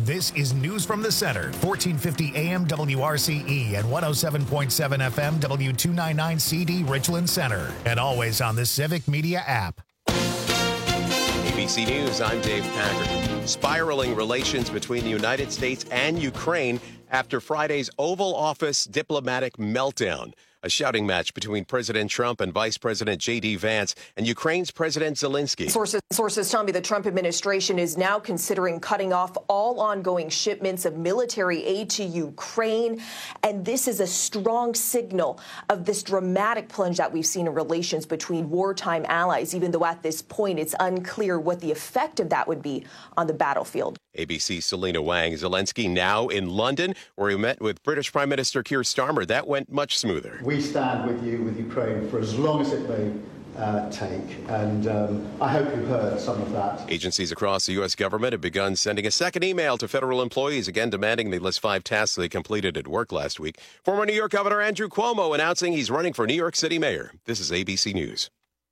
This is News from the Center, 1450 AM WRCE and 107.7 FM W299 CD Richland Center, and always on the Civic Media app. ABC News, I'm Dave Packard. Spiraling relations between the United States and Ukraine after Friday's Oval Office diplomatic meltdown. A shouting match between President Trump and Vice President J.D. Vance and Ukraine's President Zelensky. Sources tell me the Trump administration is now considering cutting off all ongoing shipments of military aid to Ukraine. And this is a strong signal of this dramatic plunge that we've seen in relations between wartime allies, even though at this point it's unclear what the effect of that would be on the battlefield. ABC's Selena Wang. Zelensky now in London, where he met with British Prime Minister Keir Starmer. That went much smoother. We stand with you, with Ukraine, for as long as it may take. And I hope you heard some of that. Agencies across the U.S. government have begun sending a second email to federal employees, again demanding they list 5 tasks they completed at work last week. Former New York Governor Andrew Cuomo announcing he's running for New York City mayor. This is ABC News.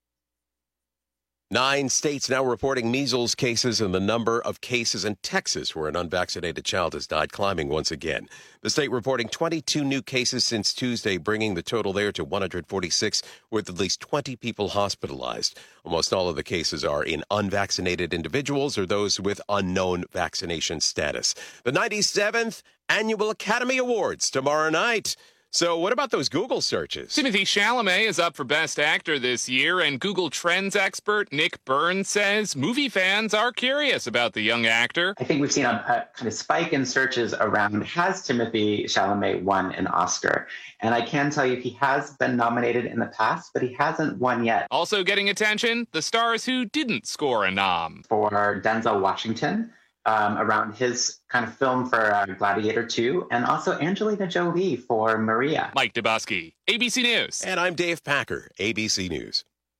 9 states now reporting measles cases, and the number of cases in Texas where an unvaccinated child has died climbing once again. The state reporting 22 new cases since Tuesday, bringing the total there to 146, with at least 20 people hospitalized. Almost all of the cases are in unvaccinated individuals or those with unknown vaccination status. The 97th Annual Academy Awards tomorrow night. So what about those Google searches? Timothée Chalamet is up for Best Actor this year, and Google Trends expert Nick Burns says movie fans are curious about the young actor. I think we've seen a kind of spike in searches around, has Timothée Chalamet won an Oscar? And I can tell you he has been nominated in the past, but he hasn't won yet. Also getting attention, the stars who didn't score a nom. For Denzel Washington, around his kind of film for Gladiator 2, and also Angelina Jolie for Maria. Mike Dubosky, ABC News. And I'm Dave Packer, ABC News.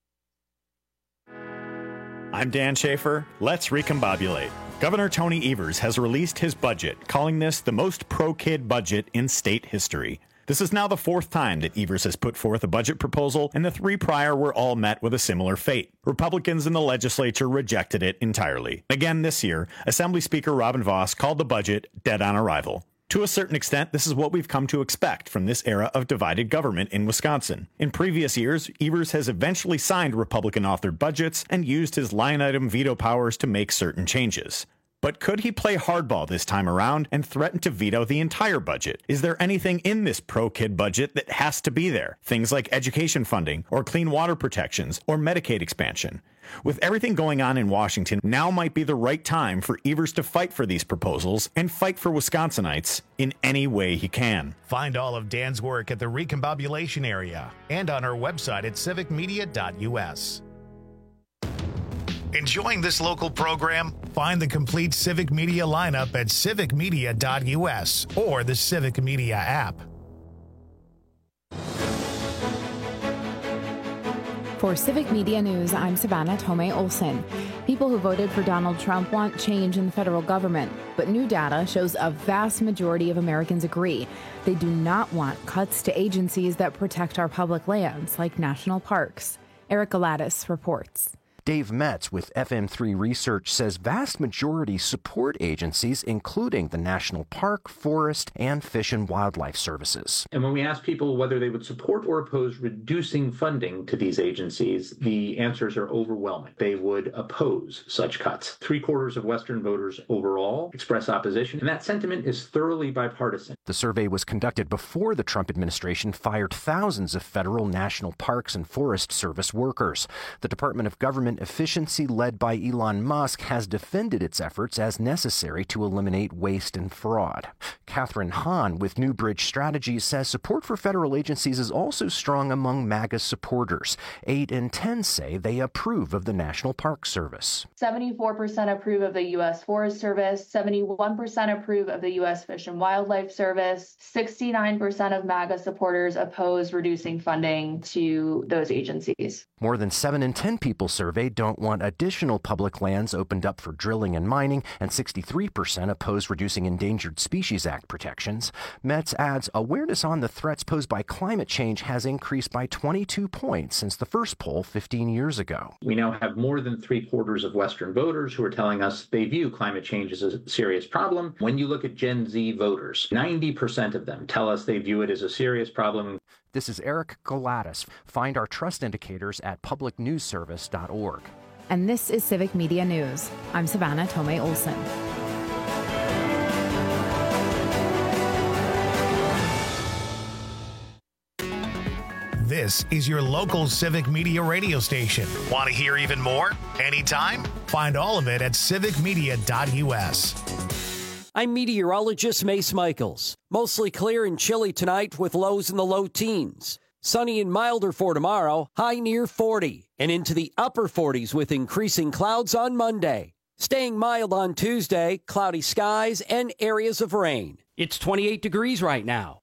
I'm Dan Schaefer. Let's recombobulate. Governor Tony Evers has released his budget, calling this the most pro-kid budget in state history. This is now the 4th time that Evers has put forth a budget proposal, and the 3 prior were all met with a similar fate. Republicans in the legislature rejected it entirely. Again this year, Assembly Speaker Robin Vos called the budget dead on arrival. To a certain extent, this is what we've come to expect from this era of divided government in Wisconsin. In previous years, Evers has eventually signed Republican-authored budgets and used his line-item veto powers to make certain changes. But could he play hardball this time around and threaten to veto the entire budget? Is there anything in this pro-kid budget that has to be there? Things like education funding, or clean water protections, or Medicaid expansion. With everything going on in Washington, now might be the right time for Evers to fight for these proposals and fight for Wisconsinites in any way he can. Find all of Dan's work at the Recombobulation area and on our website at civicmedia.us. Enjoying this local program? Find the complete Civic Media lineup at civicmedia.us or the Civic Media app. For Civic Media News, I'm Savannah Tomei Olson. People who voted for Donald Trump want change in the federal government, but new data shows a vast majority of Americans agree. They do not want cuts to agencies that protect our public lands, like national parks. Eric Galatis reports. Dave Metz with FM3 Research says vast majorities support agencies, including the National Park, Forest, and Fish and Wildlife Services. And when we ask people whether they would support or oppose reducing funding to these agencies, the answers are overwhelming. They would oppose such cuts. 3/4 of Western voters overall express opposition, and that sentiment is thoroughly bipartisan. The survey was conducted before the Trump administration fired thousands of federal national parks and forest service workers. The Department of Government Efficiency, led by Elon Musk, has defended its efforts as necessary to eliminate waste and fraud. Catherine Hahn with Newbridge Strategies says support for federal agencies is also strong among MAGA supporters. 8 in 10 say they approve of the National Park Service. 74% approve of the U.S. Forest Service, 71% approve of the U.S. Fish and Wildlife Service, 69% of MAGA supporters oppose reducing funding to those agencies. More than 7 in 10 people surveyed survey don't want additional public lands opened up for drilling and mining, and 63% oppose reducing Endangered Species Act protections. Metz adds awareness on the threats posed by climate change has increased by 22 points since the first poll 15 years ago. We now have more than 3/4 of Western voters who are telling us they view climate change as a serious problem. When you look at Gen Z voters, 90% of them tell us they view it as a serious problem. This is Eric Galatis. Find our trust indicators at publicnewsservice.org. And this is Civic Media News. I'm Savannah Tomei Olson. This is your local Civic Media radio station. Want to hear even more? Anytime? Find all of it at civicmedia.us. I'm meteorologist Mace Michaels. Mostly clear and chilly tonight with lows in the low teens. Sunny and milder for tomorrow, high near 40, and into the upper 40s with increasing clouds on Monday. Staying mild on Tuesday, cloudy skies and areas of rain. It's 28 degrees right now.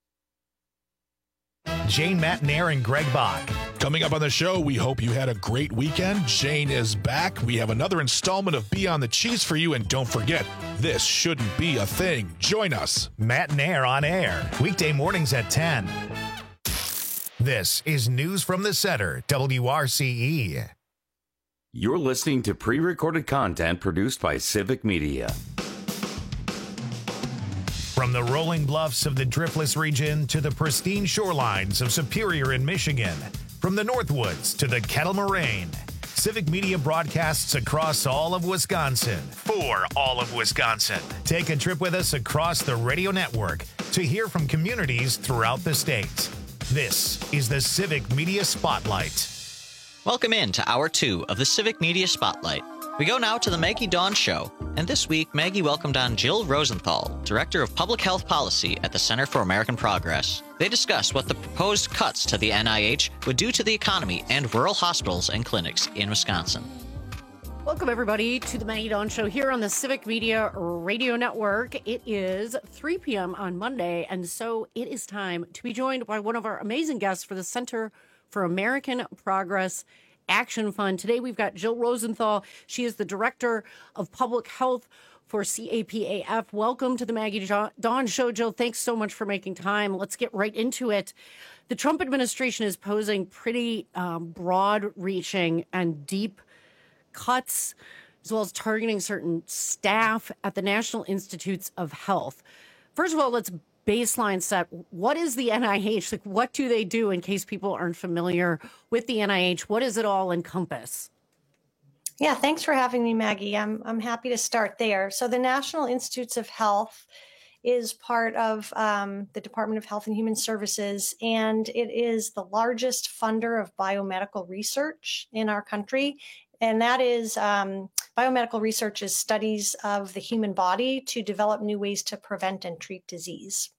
Jane Matnair and Greg Bach. Coming up on the show, we hope you had a great weekend. Jane is back. We have another installment of Beyond the Cheese for you. And don't forget, this shouldn't be a thing. Join us. Matnair on air, weekday mornings at 10. This is News from the Center, WRCE. You're listening to pre-recorded content produced by Civic Media. From the rolling bluffs of the Driftless region to the pristine shorelines of Superior in Michigan, from the Northwoods to the Kettle Moraine, Civic Media broadcasts across all of Wisconsin for all of Wisconsin. Take a trip with us across the radio network to hear from communities throughout the state. This is the Civic Media Spotlight. Welcome in to Hour 2 of the Civic Media Spotlight. We go now to the Maggie Dawn Show, and this week Maggie welcomed on Jill Rosenthal, Director of Public Health Policy at the Center for American Progress. They discuss what the proposed cuts to the NIH would do to the economy and rural hospitals and clinics in Wisconsin. Welcome, everybody, to the Maggie Dawn Show here on the Civic Media Radio Network. It is 3 p.m. on Monday, and so it is time to be joined by one of our amazing guests for the Center for American Progress Action Fund. Today, we've got Jill Rosenthal. She is the Director of Public Health for CAPAF. Welcome to the Maggie Dawn Show, Jill. Thanks so much for making time. Let's get right into it. The Trump administration is posing pretty broad-reaching and deep cuts, as well as targeting certain staff at the National Institutes of Health. First of all, let's baseline set. What is the NIH? Like, what do they do, in case people aren't familiar with the NIH? What does it all encompass? Yeah, thanks for having me, Maggie. I'm happy to start there. So the National Institutes of Health is part of the Department of Health and Human Services, and it is the largest funder of biomedical research in our country. And that is biomedical research is studies of the human body to develop new ways to prevent and treat disease.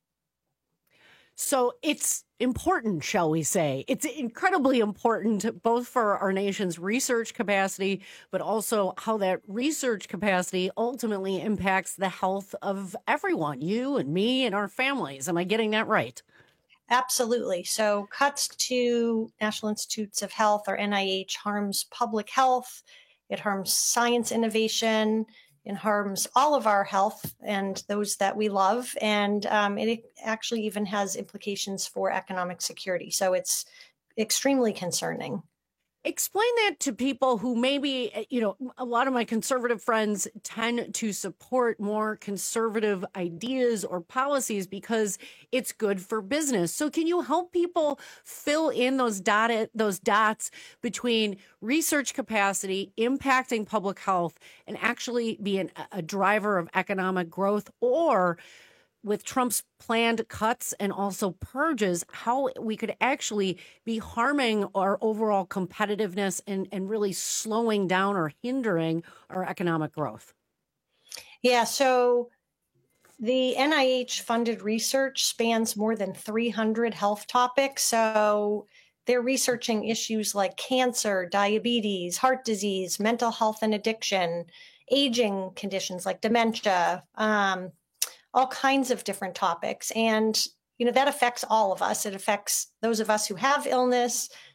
So it's important, shall we say. It's incredibly important, both for our nation's research capacity, but also how that research capacity ultimately impacts the health of everyone, you and me and our families. Am I getting that right? Absolutely. So cuts to National Institutes of Health, or NIH, harms public health. It harms science innovation. It harms all of our health and those that we love. And it actually even has implications for economic security. So it's extremely concerning. Explain that to people who maybe, a lot of my conservative friends tend to support more conservative ideas or policies because it's good for business. So can you help people fill in those dots between research capacity impacting public health and actually being a driver of economic growth, or with Trump's planned cuts and also purges, how we could actually be harming our overall competitiveness and really slowing down or hindering our economic growth? Yeah, so the NIH-funded research spans more than 300 health topics. So they're researching issues like cancer, diabetes, heart disease, mental health and addiction, aging conditions like dementia, all kinds of different topics. And, that affects all of us. It affects those of us who have illness,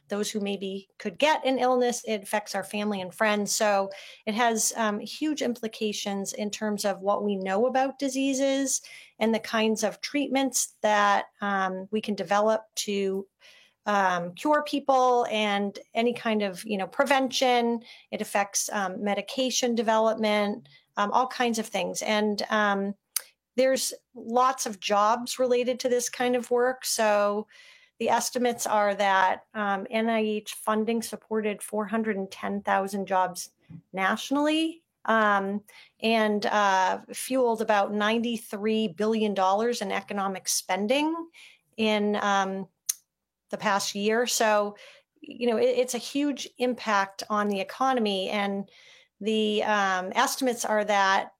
those who maybe could get an illness. It affects our family and friends. So it has huge implications in terms of what we know about diseases and the kinds of treatments that we can develop to cure people, and any kind of, prevention. It affects medication development, all kinds of things. And there's lots of jobs related to this kind of work. So the estimates are that NIH funding supported 410,000 jobs nationally, and fueled about $93 billion in economic spending in the past year. So, it's a huge impact on the economy. And the estimates are that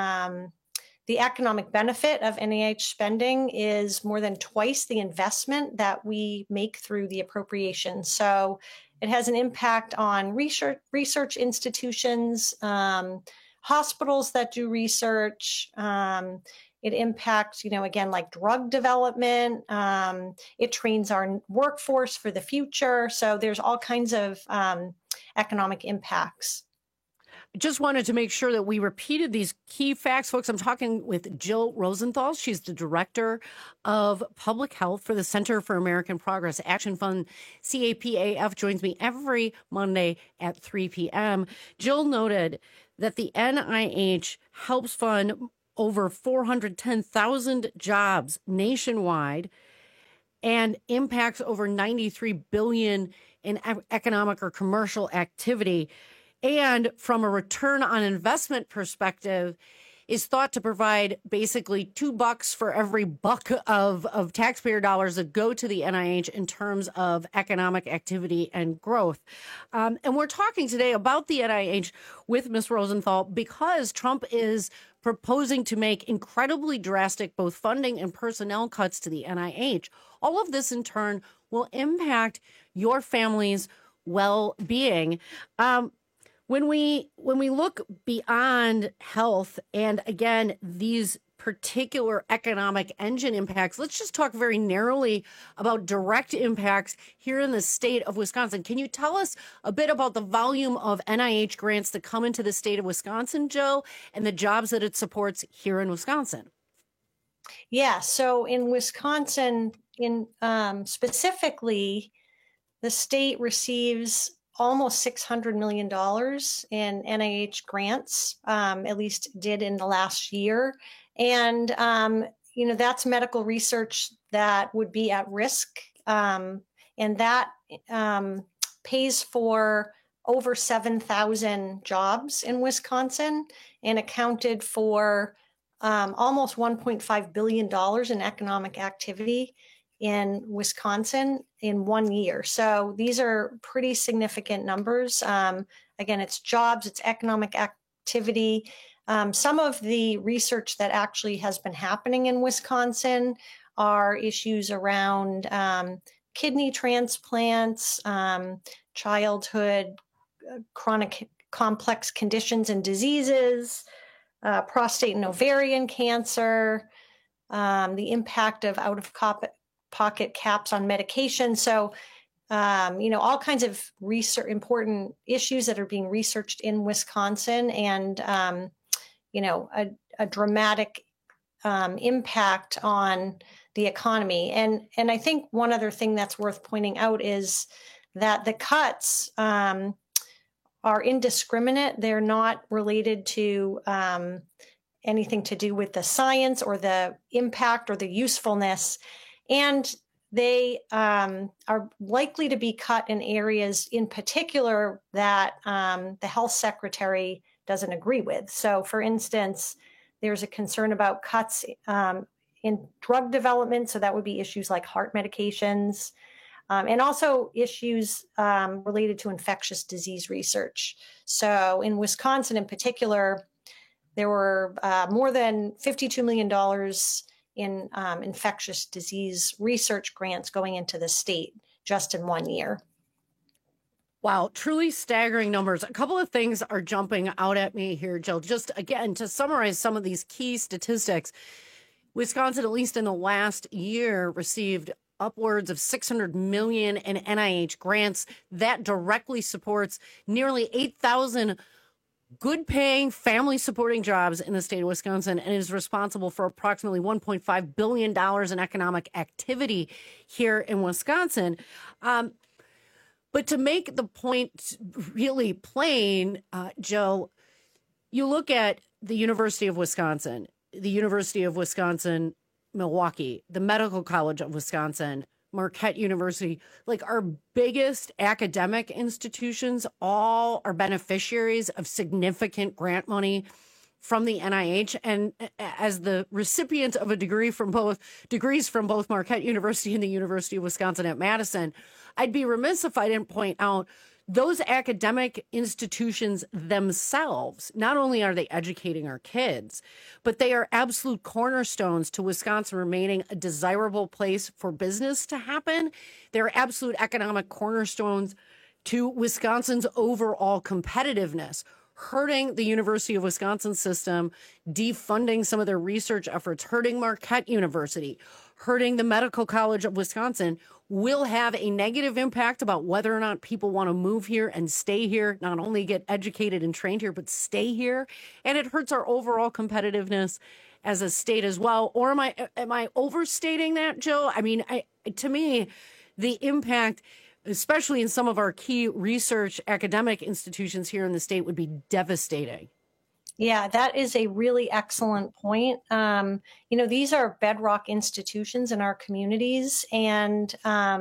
the economic benefit of NIH spending is more than twice the investment that we make through the appropriation. So it has an impact on research institutions, hospitals that do research. It impacts, again, like drug development. It trains our workforce for the future. So there's all kinds of economic impacts. Just wanted to make sure that we repeated these key facts, folks. I'm talking with Jill Rosenthal. She's the Director of Public Health for the Center for American Progress Action Fund. CAPAF joins me every Monday at 3 p.m. Jill noted that the NIH helps fund over 410,000 jobs nationwide and impacts over $93 billion in economic or commercial activity. And from a return on investment perspective, is thought to provide basically $2 for every buck of taxpayer dollars that go to the NIH in terms of economic activity and growth. And we're talking today about the NIH with Ms. Rosenthal because Trump is proposing to make incredibly drastic both funding and personnel cuts to the NIH. All of this in turn will impact your family's well-being. When we look beyond health and, again, these particular economic engine impacts, let's just talk very narrowly about direct impacts here in the state of Wisconsin. Can you tell us a bit about the volume of NIH grants that come into the state of Wisconsin, Jill, and the jobs that it supports here in Wisconsin? Yeah, so in Wisconsin, specifically, the state receives almost $600 million in NIH grants, at least did in the last year. And, that's medical research that would be at risk. And that pays for over 7,000 jobs in Wisconsin and accounted for almost $1.5 billion in economic activity in Wisconsin in 1 year. So these are pretty significant numbers. Again, it's jobs, it's economic activity. Some of the research that actually has been happening in Wisconsin are issues around kidney transplants, childhood chronic complex conditions and diseases, prostate and ovarian cancer, the impact of out-of-pocket caps on medication. So, all kinds of important issues that are being researched in Wisconsin, and, a dramatic impact on the economy. And I think one other thing that's worth pointing out is that the cuts are indiscriminate. They're not related to anything to do with the science or the impact or the usefulness. And they are likely to be cut in areas in particular that the health secretary doesn't agree with. So, for instance, there's a concern about cuts in drug development. So that would be issues like heart medications, and also issues related to infectious disease research. So in Wisconsin in particular, there were more than $52 million in infectious disease research grants going into the state just in 1 year. Wow, truly staggering numbers. A couple of things are jumping out at me here, Jill. Just again, to summarize some of these key statistics, Wisconsin, at least in the last year, received upwards of $600 million in NIH grants that directly supports nearly 8,000 good-paying, family-supporting jobs in the state of Wisconsin, and is responsible for approximately $1.5 billion in economic activity here in Wisconsin. But to make the point really plain, Joe, you look at the University of Wisconsin, Milwaukee, the Medical College of Wisconsin, Marquette University, like our biggest academic institutions, all are beneficiaries of significant grant money from the NIH. And as the recipient of a degrees from both Marquette University and the University of Wisconsin at Madison, I'd be remiss if I didn't point out those academic institutions themselves. Not only are they educating our kids, but they are absolute cornerstones to Wisconsin remaining a desirable place for business to happen. They're absolute economic cornerstones to Wisconsin's overall competitiveness, hurting the University of Wisconsin system, defunding some of their research efforts, hurting Marquette University, hurting the Medical College of Wisconsin, will have a negative impact about whether or not people want to move here and stay here, not only get educated and trained here, but stay here. And it hurts our overall competitiveness as a state as well. Or am I overstating that, Joe? I mean, to me, the impact, especially in some of our key research academic institutions here in the state, would be devastating. Yeah, that is a really excellent point. These are bedrock institutions in our communities, and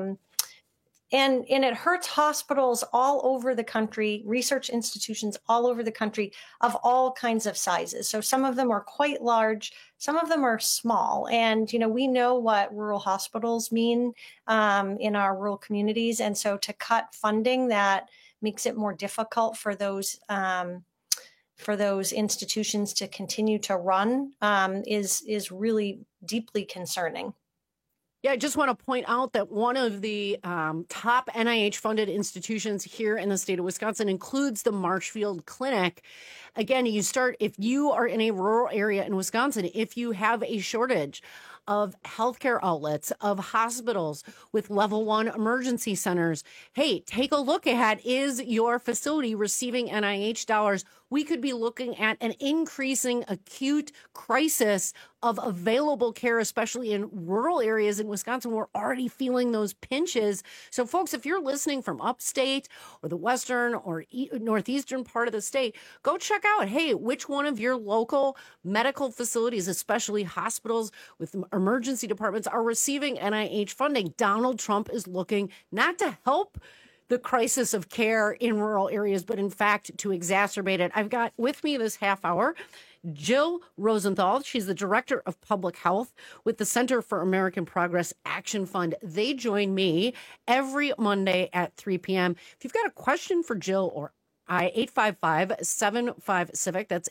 it hurts hospitals all over the country, research institutions all over the country of all kinds of sizes. So some of them are quite large, some of them are small. And, we know what rural hospitals mean in our rural communities. And so to cut funding, that makes it more difficult for those institutions to continue to run is really deeply concerning. Yeah, I just want to point out that one of the top NIH-funded institutions here in the state of Wisconsin includes the Marshfield Clinic. Again, if you are in a rural area in Wisconsin, if you have a shortage of healthcare outlets, of hospitals with level 1 emergency centers, hey, take a look at, is your facility receiving NIH dollars? We could be looking at an increasing acute crisis of available care, especially in rural areas in Wisconsin. We're already feeling those pinches. So folks, if you're listening from upstate or the western or northeastern part of the state, go check out, hey, which one of your local medical facilities, especially hospitals with emergency departments, are receiving NIH funding. Donald Trump is looking not to help the crisis of care in rural areas, but in fact to exacerbate it. I've got with me this half hour Jill Rosenthal. She's the Director of Public Health with the Center for American Progress Action Fund. They join me every Monday at 3 p.m. If you've got a question for Jill or 855-75-CIVIC. That's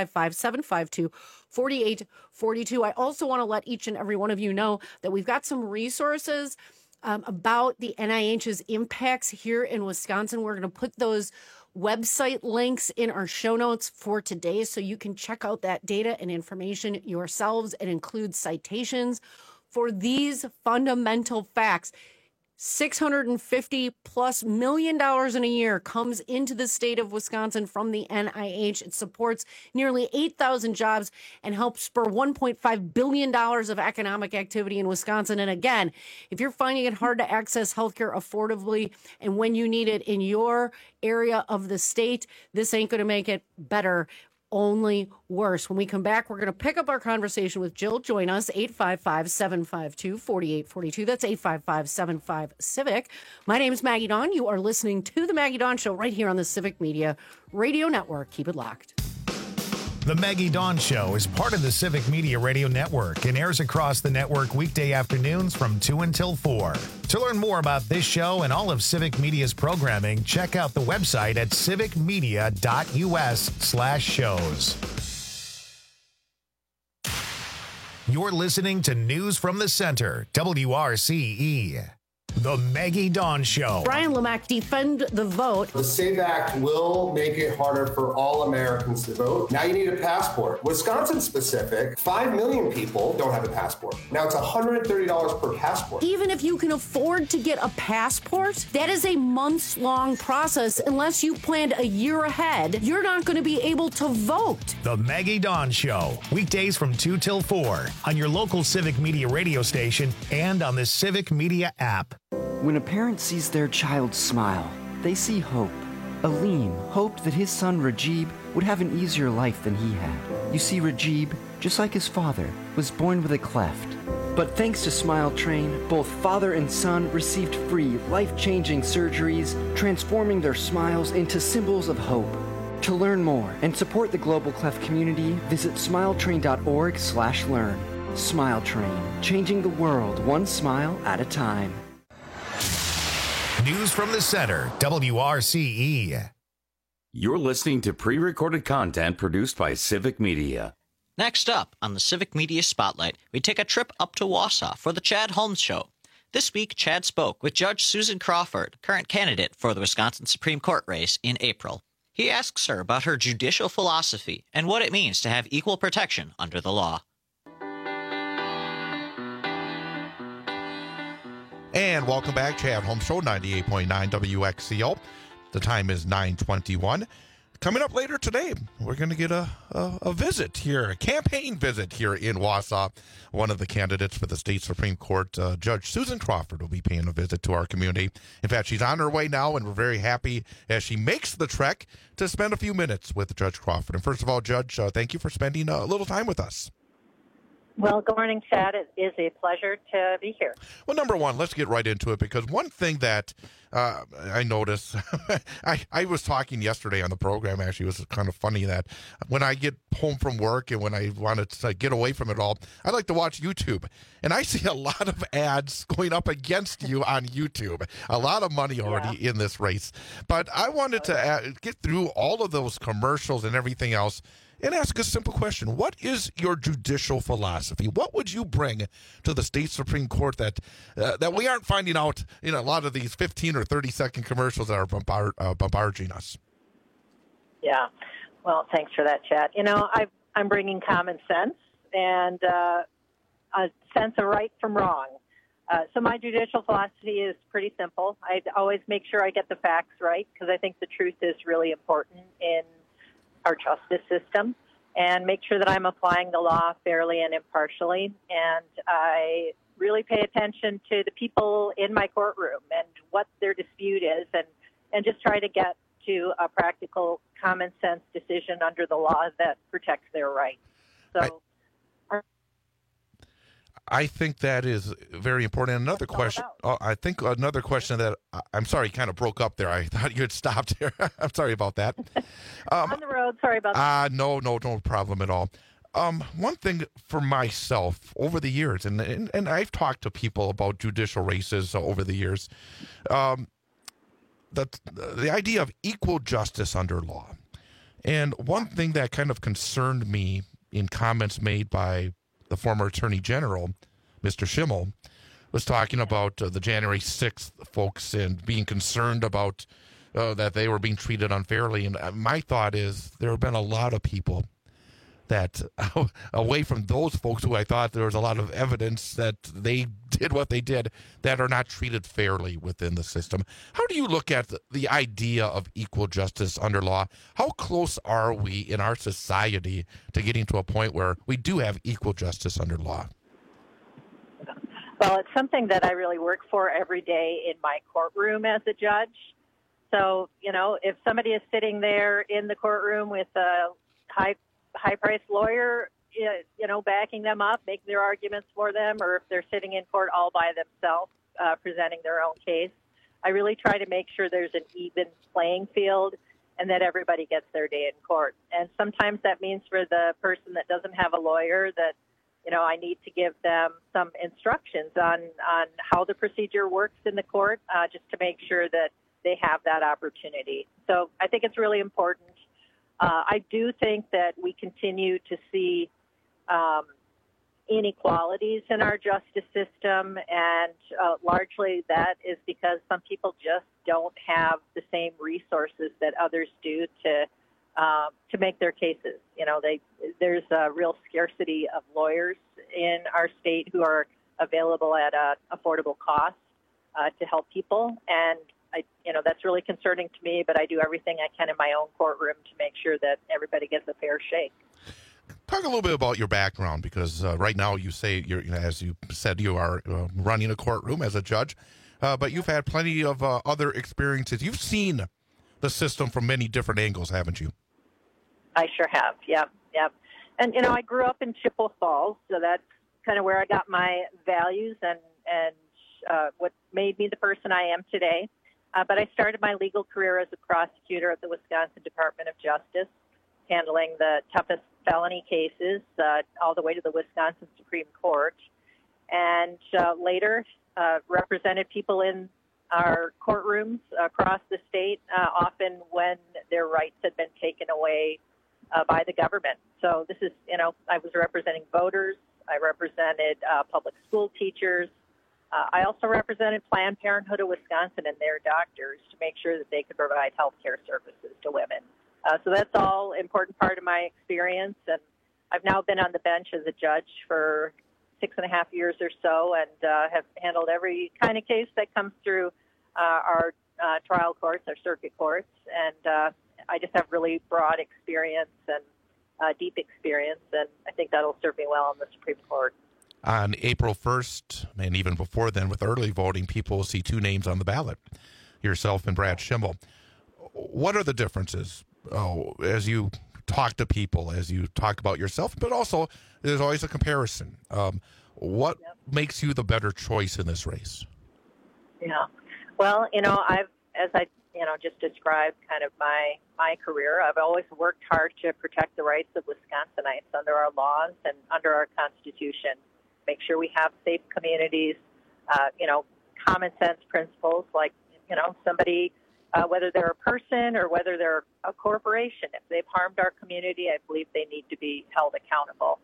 855-752-4842. I also want to let each and every one of you know that we've got some resources about the NIH's impacts here in Wisconsin. We're going to put those website links in our show notes for today so you can check out that data and information yourselves. It includes citations for these fundamental facts. $650+ million in a year comes into the state of Wisconsin from the NIH. It supports nearly 8,000 jobs and helps spur $1.5 billion of economic activity in Wisconsin. And again, if you're finding it hard to access healthcare affordably and when you need it in your area of the state, this ain't going to make it better. Only worse. When we come back, we're going to pick up our conversation with Jill. Join us, 855-752-4842. That's 855-75-CIVIC. My name is Maggie Dawn. You are listening to The Maggie Dawn Show right here on the Civic Media Radio Network. Keep it locked. The Maggie Dawn Show is part of the Civic Media Radio Network and airs across the network weekday afternoons from 2 until 4. To learn more about this show and all of Civic Media's programming, check out the website at civicmedia.us/shows. You're listening to News from the Center, WRCE. The Maggie Dawn Show. Brian Lemack, defend the vote. The SAVE Act will make it harder for all Americans to vote. Now you need a passport. Wisconsin specific, 5 million people don't have a passport. Now it's $130 per passport. Even if you can afford to get a passport, that is a months-long process. Unless you planned a year ahead, you're not going to be able to vote. The Maggie Dawn Show. Weekdays from 2 till 4 on your local Civic Media radio station and on the Civic Media app. When a parent sees their child smile, they see hope. Aleem hoped that his son Rajib would have an easier life than he had. You see, Rajib, just like his father, was born with a cleft. But thanks to Smile Train, both father and son received free, life-changing surgeries, transforming their smiles into symbols of hope. To learn more and support the Global Cleft community, visit smiletrain.org/learn. Smile Train, changing the world one smile at a time. News from the Center, WRCE. You're listening to pre-recorded content produced by Civic Media. Next up on the Civic Media Spotlight, we take a trip up to Wausau for the Chad Holmes Show. This week, Chad spoke with Judge Susan Crawford, current candidate for the Wisconsin Supreme Court race in April. He asks her about her judicial philosophy and what it means to have equal protection under the law. And welcome back, Chad Holmes Show, 98.9 WXCO. The time is 9:21. Coming up later today, we're going to get a visit here, a campaign visit here in Wausau. One of the candidates for the state Supreme Court, Judge Susan Crawford, will be paying a visit to our community. In fact, she's on her way now, and we're very happy as she makes the trek to spend a few minutes with Judge Crawford. And first of all, Judge, thank you for spending a little time with us. Well, good morning, Chad. It is a pleasure to be here. Well, number one, let's get right into it, because one thing that I noticed, I was talking yesterday on the program, actually. It was kind of funny that when I get home from work and when I wanted to get away from it all, I like to watch YouTube. And I see a lot of ads going up against you on YouTube. A lot of money already in this race. But I wanted to get through all of those commercials and everything else and ask a simple question. What is your judicial philosophy? What would you bring to the state Supreme Court that we aren't finding out in a lot of these 15 or 30-second commercials that are bombarding us? Yeah. Well, thanks for that, Chad. You know, I'm bringing common sense and a sense of right from wrong. So my judicial philosophy is pretty simple. I always make sure I get the facts right, because I think the truth is really important in our justice system, and make sure that I'm applying the law fairly and impartially. And I really pay attention to the people in my courtroom and what their dispute is, and just try to get to a practical, common sense decision under the law that protects their rights. So I think that is very important. And another question, another question that, I'm sorry, kind of broke up there. I thought you had stopped there. I'm sorry about that. On the road, sorry about that. No problem at all. One thing for myself over the years, and I've talked to people about judicial races over the years, the idea of equal justice under law. And one thing that kind of concerned me in comments made by the former Attorney General, Mr. Schimmel, was talking about the January 6th folks and being concerned about that they were being treated unfairly. And my thought is there have been a lot of people that, away from those folks who I thought there was a lot of evidence that they did what they did, that are not treated fairly within the system. How do you look at the idea of equal justice under law? How close are we in our society to getting to a point where we do have equal justice under law? Well, it's something that I really work for every day in my courtroom as a judge. So, you know, if somebody is sitting there in the courtroom with a high-priced lawyer, you know, backing them up, making their arguments for them, or if they're sitting in court all by themselves, presenting their own case, I really try to make sure there's an even playing field and that everybody gets their day in court. And sometimes that means for the person that doesn't have a lawyer that, you know, I need to give them some instructions on how the procedure works in the court, just to make sure that they have that opportunity. So I think it's really important. I do think that we continue to see inequalities in our justice system, and largely that is because some people just don't have the same resources that others do to make their cases. You know, there's a real scarcity of lawyers in our state who are available at an affordable cost to help people, and that's really concerning to me. But I do everything I can in my own courtroom to make sure that everybody gets a fair shake. Talk a little bit about your background, because right now you say, as you said, you are running a courtroom as a judge, but you've had plenty of other experiences. You've seen the system from many different angles, haven't you? I sure have. Yep. And I grew up in Chippewa Falls, so that's kind of where I got my values and what made me the person I am today. But I started my legal career as a prosecutor at the Wisconsin Department of Justice, handling the toughest felony cases all the way to the Wisconsin Supreme Court, and later represented people in our courtrooms across the state, often when their rights had been taken away by the government. So this is, I was representing voters, I represented public school teachers, I also represented Planned Parenthood of Wisconsin and their doctors to make sure that they could provide health care services to women. So that's all important part of my experience, and I've now been on the bench as a judge for 6.5 years or so, and have handled every kind of case that comes through our trial courts, our circuit courts, and I just have really broad experience and deep experience, and I think that'll serve me well on the Supreme Court. On April 1st, and even before then with early voting, people will see two names on the ballot, yourself and Brad Schimel. What are the differences as you talk to people, as you talk about yourself, but also there's always a comparison? What makes you the better choice in this race? Yeah. Well, as I just described kind of my career, I've always worked hard to protect the rights of Wisconsinites under our laws and under our Constitution, make sure we have safe communities, common sense principles like, somebody, whether they're a person or whether they're a corporation, if they've harmed our community, I believe they need to be held accountable.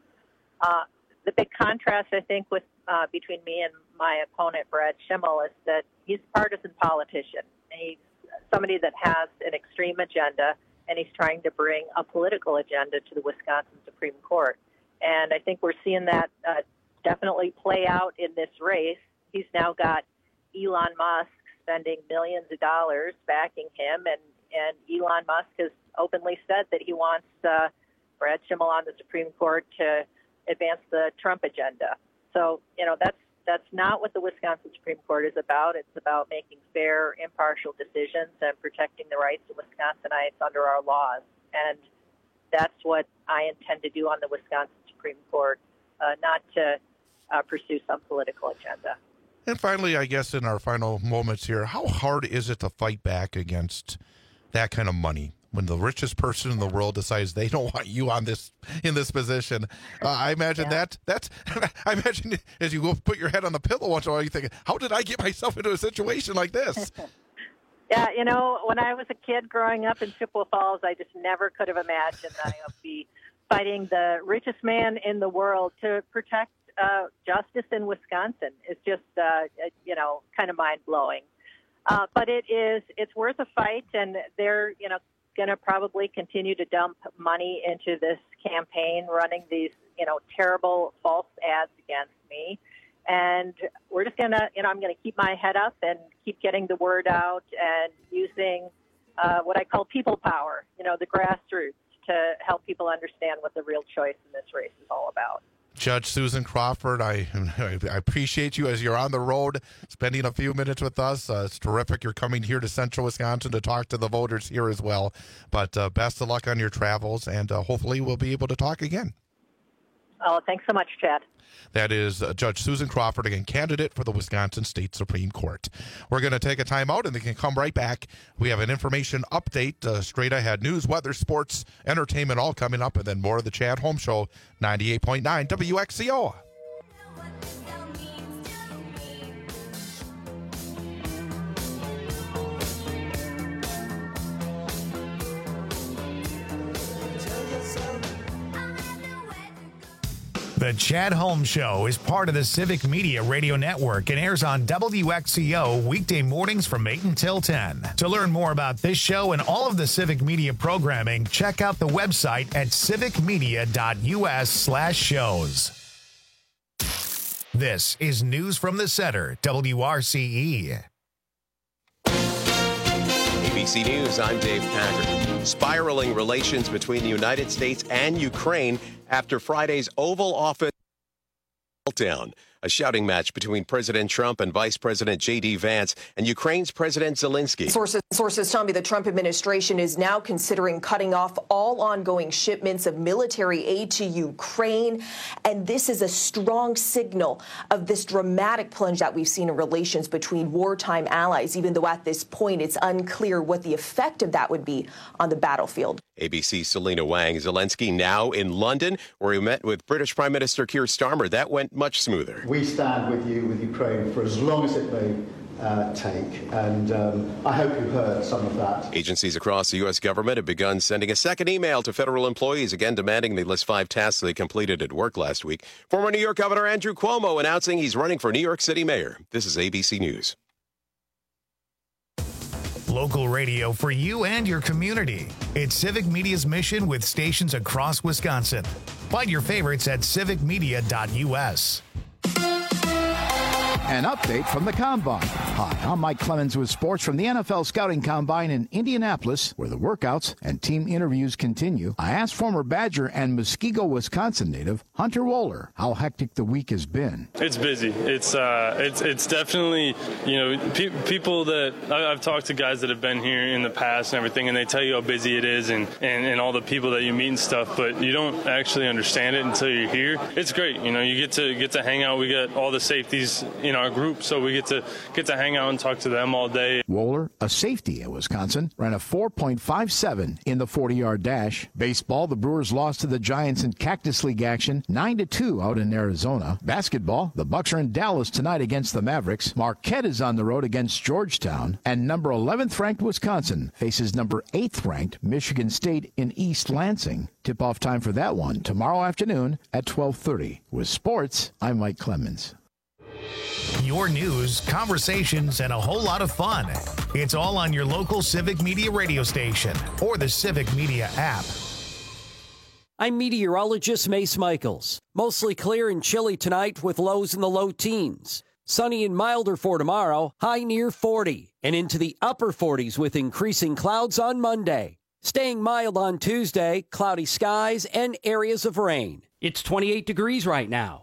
The big contrast, I think, with between me and my opponent, Brad Schimel, is that he's a partisan politician. He's somebody that has an extreme agenda, and he's trying to bring a political agenda to the Wisconsin Supreme Court. And I think we're seeing that definitely play out in this race. He's now got Elon Musk spending millions of dollars backing him, and Elon Musk has openly said that he wants Brad Schimel on the Supreme Court to advance the Trump agenda. So, that's not what the Wisconsin Supreme Court is about. It's about making fair, impartial decisions and protecting the rights of Wisconsinites under our laws. And that's what I intend to do on the Wisconsin Supreme Court, not to pursue some political agenda. And finally, I guess in our final moments here, how hard is it to fight back against that kind of money? When the richest person in the world decides they don't want you in this position, I imagine I imagine as you go put your head on the pillow once in a while, you think, how did I get myself into a situation like this? Yeah, when I was a kid growing up in Chippewa Falls, I just never could have imagined that I would be fighting the richest man in the world to protect justice in Wisconsin. It's just, kind of mind-blowing. But it's worth a fight, and they're, going to probably continue to dump money into this campaign, running these, terrible false ads against me. And we're just going to, I'm going to keep my head up and keep getting the word out and using what I call people power, the grassroots, to help people understand what the real choice in this race is all about. Judge Susan Crawford, I appreciate you as you're on the road, spending a few minutes with us. It's terrific you're coming here to Central Wisconsin to talk to the voters here as well. But best of luck on your travels, and hopefully we'll be able to talk again. Oh, thanks so much, Chad. That is Judge Susan Crawford, again, candidate for the Wisconsin State Supreme Court. We're going to take a time out, and they can come right back. We have an information update, straight ahead news, weather, sports, entertainment, all coming up, and then more of the Chad Holmes Show, 98.9 WXCO. The Chad Holmes Show is part of the Civic Media Radio Network and airs on WXCO weekday mornings from 8 until 10. To learn more about this show and all of the Civic Media programming, check out the website at civicmedia.us/shows. This is News from the Center, WRCE. ABC News, I'm Dave Packard. Spiraling relations between the United States and Ukraine after Friday's Oval Office meltdown. A shouting match between President Trump and Vice President J.D. Vance and Ukraine's President Zelensky. Sources tell me the Trump administration is now considering cutting off all ongoing shipments of military aid to Ukraine. And this is a strong signal of this dramatic plunge that we've seen in relations between wartime allies, even though at this point it's unclear what the effect of that would be on the battlefield. ABC's Selena Wang. Zelensky now in London, where he met with British Prime Minister Keir Starmer. That went much smoother. We stand with you, with Ukraine, for as long as it may take. And I hope you heard some of that. Agencies across the U.S. government have begun sending a second email to federal employees, again demanding they list 5 tasks they completed at work last week. Former New York Governor Andrew Cuomo announcing he's running for New York City mayor. This is ABC News. Local radio for you and your community. It's Civic Media's mission with stations across Wisconsin. Find your favorites at civicmedia.us. An update from the Combine. Hi, I'm Mike Clemens with sports from the NFL Scouting Combine in Indianapolis, where the workouts and team interviews continue. I asked former Badger and Muskego, Wisconsin native Hunter Wohler how hectic the week has been. It's busy. It's definitely, people that I've talked to, guys that have been here in the past and everything, and they tell you how busy it is and all the people that you meet and stuff, but you don't actually understand it until you're here. It's great. You get to hang out. We got all the safeties in our group, so we get to hang out and talk to them all day. Wohler, a safety at Wisconsin, ran a 4.57 in the 40-yard dash. Baseball, the Brewers lost to the Giants in Cactus League action 9-2 out in Arizona. Basketball, the Bucks are in Dallas tonight against the Mavericks. Marquette is on the road against Georgetown, and number 11th ranked Wisconsin faces number 8th ranked Michigan State in East Lansing. Tip-off time for that one tomorrow afternoon at 12:30. With sports, I'm Mike Clemens. Your news, conversations, and a whole lot of fun. It's all on your local Civic Media radio station or the Civic Media app. I'm meteorologist Mace Michaels. Mostly clear and chilly tonight with lows in the low teens. Sunny and milder for tomorrow, high near 40, and into the upper 40s with increasing clouds on Monday. Staying mild on Tuesday, cloudy skies and areas of rain. It's 28 degrees right now.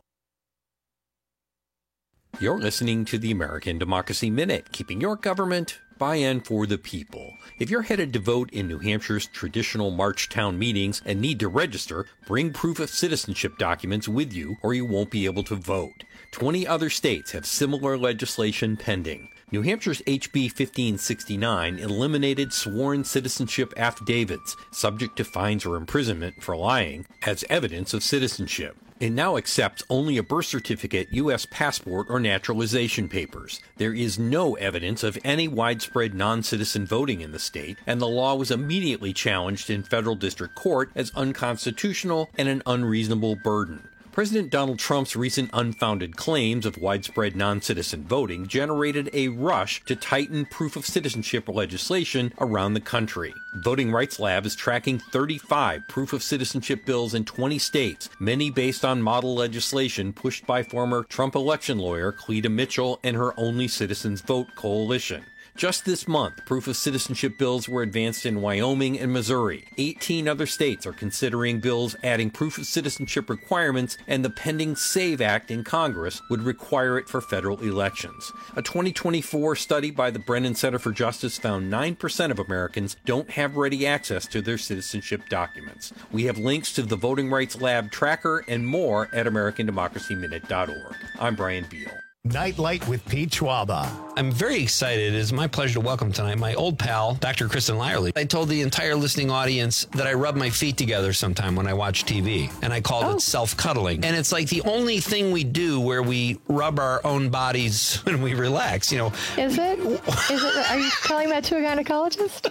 You're listening to the American Democracy Minute, keeping your government by and for the people. If you're headed to vote in New Hampshire's traditional March town meetings and need to register, bring proof of citizenship documents with you or you won't be able to vote. 20 other states have similar legislation pending. New Hampshire's HB 1569 eliminated sworn citizenship affidavits, subject to fines or imprisonment for lying, as evidence of citizenship. It now accepts only a birth certificate, U.S. passport, or naturalization papers. There is no evidence of any widespread non-citizen voting in the state, and the law was immediately challenged in federal district court as unconstitutional and an unreasonable burden. President Donald Trump's recent unfounded claims of widespread non-citizen voting generated a rush to tighten proof of citizenship legislation around the country. Voting Rights Lab is tracking 35 proof of citizenship bills in 20 states, many based on model legislation pushed by former Trump election lawyer Cleta Mitchell and her Only Citizens Vote coalition. Just this month, proof of citizenship bills were advanced in Wyoming and Missouri. 18 other states are considering bills adding proof of citizenship requirements, and the pending SAVE Act in Congress would require it for federal elections. A 2024 study by the Brennan Center for Justice found 9% of Americans don't have ready access to their citizenship documents. We have links to the Voting Rights Lab tracker and more at AmericanDemocracyMinute.org. I'm Brian Beal. Nightlight with Pete Schwaba. I'm very excited. It is my pleasure to welcome tonight my old pal, Dr. Kristen Lyerly. I told the entire listening audience that I rub my feet together sometime when I watch TV, and I called it self-cuddling. And it's like the only thing we do where we rub our own bodies when we relax, you know. Is it? Are you telling that to a gynecologist?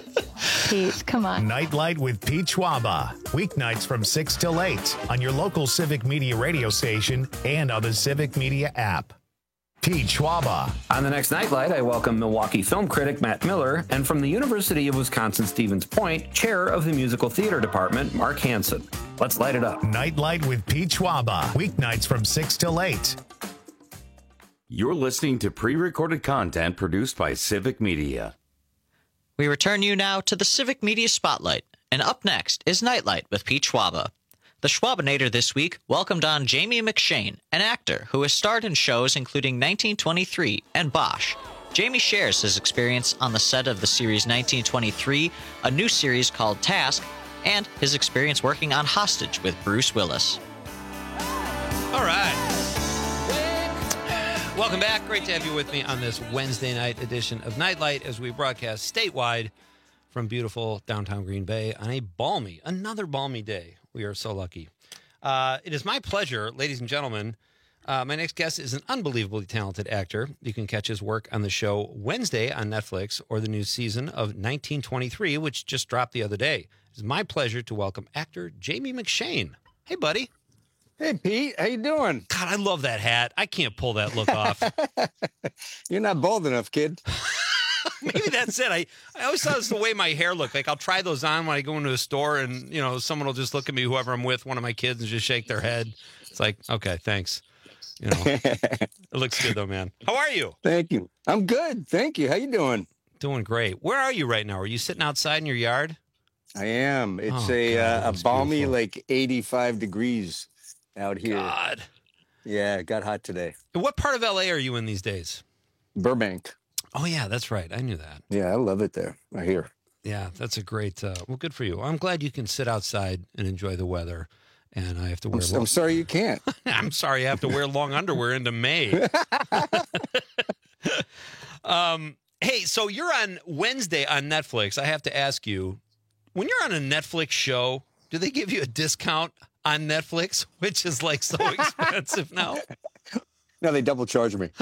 Pete, come on. Nightlight with Pete Schwaba. Weeknights from 6 till 8 on your local Civic Media radio station and on the Civic Media app. Pete Schwaba. On the next Nightlight, I welcome Milwaukee film critic Matt Miller, and from the University of Wisconsin-Stevens Point, chair of the musical theater department, Mark Hansen. Let's light it up. Nightlight with Pete Schwaba. Weeknights from 6 till 8. You're listening to pre-recorded content produced by Civic Media. We return you now to the Civic Media Spotlight, and up next is Nightlight with Pete Schwaba. The Schwabinator this week welcomed on Jamie McShane, an actor who has starred in shows including 1923 and Bosch. Jamie shares his experience on the set of the series 1923, a new series called Task, and his experience working on Hostage with Bruce Willis. All right. Welcome back. Great to have you with me on this Wednesday night edition of Nightlight as we broadcast statewide from beautiful downtown Green Bay on another balmy day. We are so lucky. It is my pleasure, ladies and gentlemen. My next guest is an unbelievably talented actor. You can catch his work on the show Wednesday on Netflix or the new season of 1923, which just dropped the other day. It's my pleasure to welcome actor Jamie McShane. Hey, buddy. Hey, Pete. How you doing? God, I love that hat. I can't pull that look off. You're not bald enough, kid. Maybe that's it. I always thought it's the way my hair looked. Like, I'll try those on when I go into a store and, someone will just look at me, whoever I'm with, one of my kids, and just shake their head. It's like, okay, thanks. It looks good, though, man. How are you? Thank you. I'm good. Thank you. How you doing? Doing great. Where are you right now? Are you sitting outside in your yard? I am. It's a balmy, beautiful. Like 85 degrees out here. God. Yeah, it got hot today. And what part of L.A. are you in these days? Burbank. Oh, yeah, that's right. I knew that. Yeah, I love it there. I hear. Yeah, that's a great, well, good for you. I'm glad you can sit outside and enjoy the weather. And I have to wear I'm sorry you can't. I'm sorry I have to wear long underwear into May. Hey, so you're on Wednesday on Netflix. I have to ask you, when you're on a Netflix show, do they give you a discount on Netflix, which is like so expensive now? No, they double charge me.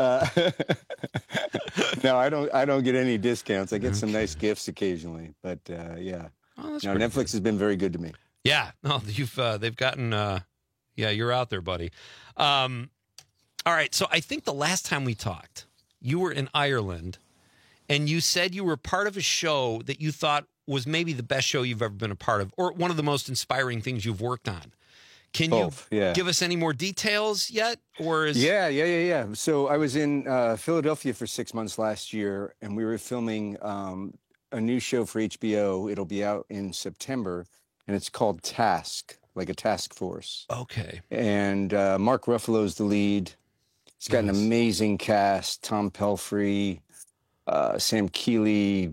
No, I don't get any discounts. I get some nice gifts occasionally, but yeah. Oh, no, Netflix has been very good to me. Yeah, no, they've gotten yeah, you're out there, buddy. All right, so I think the last time we talked, you were in Ireland, and you said you were part of a show that you thought was maybe the best show you've ever been a part of, or one of the most inspiring things you've worked on. Can you give us any more details yet? Or is Yeah. So I was in Philadelphia for 6 months last year, and we were filming a new show for HBO. It'll be out in September, and it's called Task, like a task force. Okay. And Mark Ruffalo's the lead. It's got an amazing cast: Tom Pelphrey, Sam Keeley,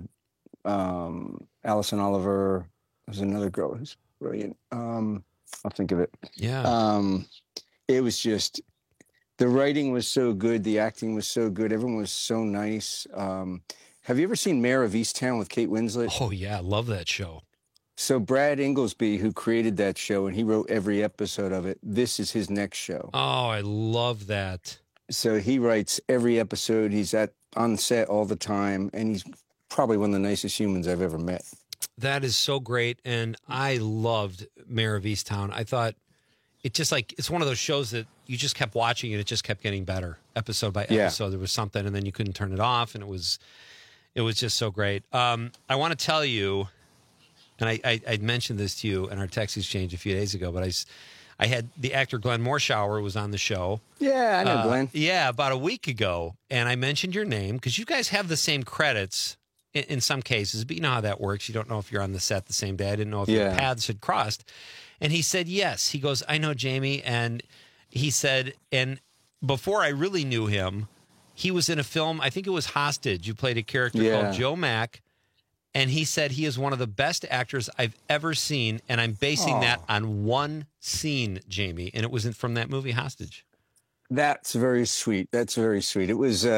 Allison Oliver. There's another girl who's brilliant. I'll think of it. Yeah. It was just, the writing was so good. The acting was so good. Everyone was so nice. Have you ever seen Mayor of Easttown with Kate Winslet? Oh, yeah. I love that show. So Brad Inglesby, who created that show, and he wrote every episode of it, this is his next show. Oh, I love that. So he writes every episode. He's on set all the time, and he's probably one of the nicest humans I've ever met. That is so great, and I loved Mayor of Easttown. I thought it's one of those shows that you just kept watching and it just kept getting better episode by episode. Yeah. There was something, and then you couldn't turn it off, and it was just so great. I want to tell you, and I mentioned this to you in our text exchange a few days ago, but I had the actor Glenn Morshower was on the show. Yeah, I know Glenn. Yeah, about a week ago, and I mentioned your name because you guys have the same credits in some cases, but you know how that works. You don't know if you're on the set the same day. I didn't know if your paths had crossed. And he said, yes. He goes, I know Jamie. And he said, and before I really knew him, he was in a film, I think it was Hostage. You played a character called Joe Mack. And he said he is one of the best actors I've ever seen. And I'm basing that on one scene, Jamie. And it was from that movie, Hostage. That's very sweet. That's very sweet. It was